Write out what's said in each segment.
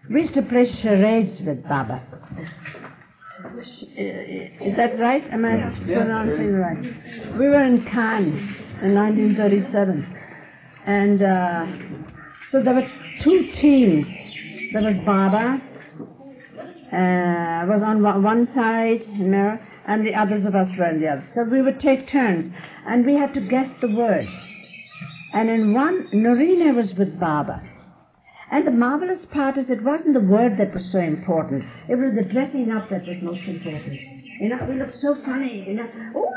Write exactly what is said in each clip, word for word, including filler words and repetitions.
We used to play charades with Baba. Is that right? Am I yeah. pronouncing yeah. right? We were in Cannes in nineteen thirty-seven. And uh, so there were two teams. There was Baba, uh, was on one side, Mira, and the others of us were on the other. So we would take turns, and we had to guess the word. And in one, Norina was with Baba. And the marvelous part is it wasn't the word that was so important. It was the dressing up that was most important. You know, we looked so funny, you know. Oh,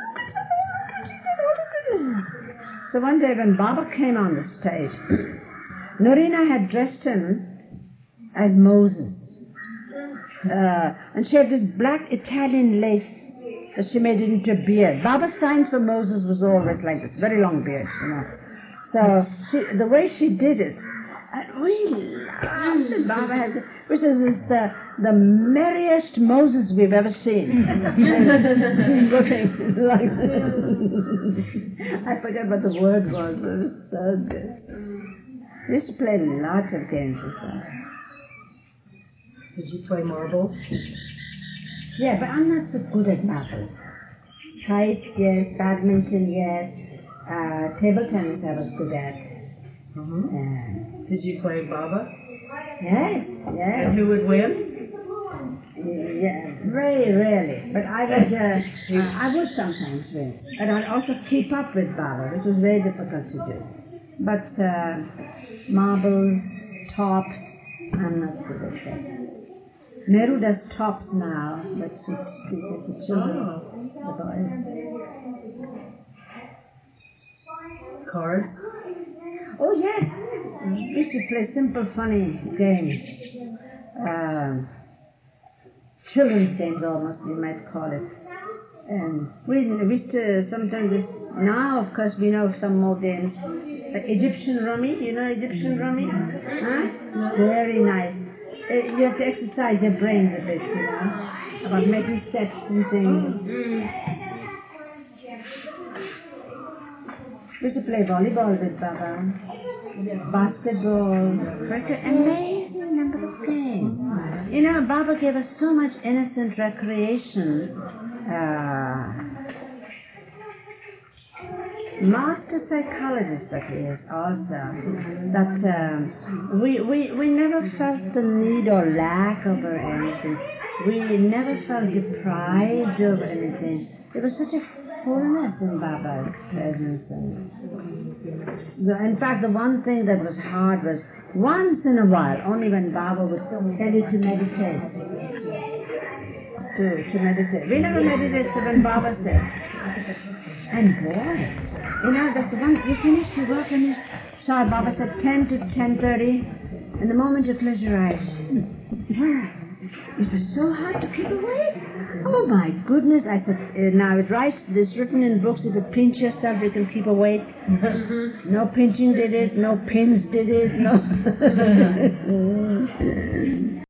so one day when Baba came on the stage, Norina had dressed him as Moses. Uh, and she had this black Italian lace that she made into a beard. Baba's sign for Moses was always like this, very long beard, you know. So she, the way she did it, and we laughed at Baba had, which is, is the, the merriest Moses we've ever seen. Looking like I forget what the word was, but it was so good. We used to play lots of games with that. Did you play marbles? Yeah, but I'm not so good at marbles. Kites, yes. Badminton, yes. Uh, table tennis I was good at. Mm-hmm. Uh, Did you play Baba? Yes, yes. And who would win? Yeah, very rarely. But I would, uh, uh, I would sometimes win. But I'd also keep up with Baba, which was very difficult to do. But uh, marbles, tops, I'm not good at that. Meru does tops now, but she teaches the children, oh. the boys. Cards? Oh, yes. We used to play simple, funny games. Um, children's games, almost, you might call it. And we, we used to sometimes, this, now, of course, we know some more games. Uh, Egyptian rummy, you know Egyptian rummy? Huh? Very nice. Uh, you have to exercise your brains a bit, you know, about making sets and things. We used to play volleyball with Baba, basketball, cricket, amazing number of games. You know, Baba gave us so much innocent recreation. Uh, master psychologist that he is also, that um, we, we, we never felt the need or lack of or anything. We never felt deprived of anything. There was such a fullness in Baba's presence. And the, in fact, the one thing that was hard was once in a while, only when Baba would tell you to meditate. To, to meditate. We never meditated when Baba said. And boy, you know, that's the one, you finished your work and you saw Baba said ten to ten thirty, and the moment you close your eyes, it was so hard to keep awake. Oh my goodness, I said, uh, now it writes, this written in books, if you pinch yourself, you can keep awake. No pinching did it, no pins did it, no.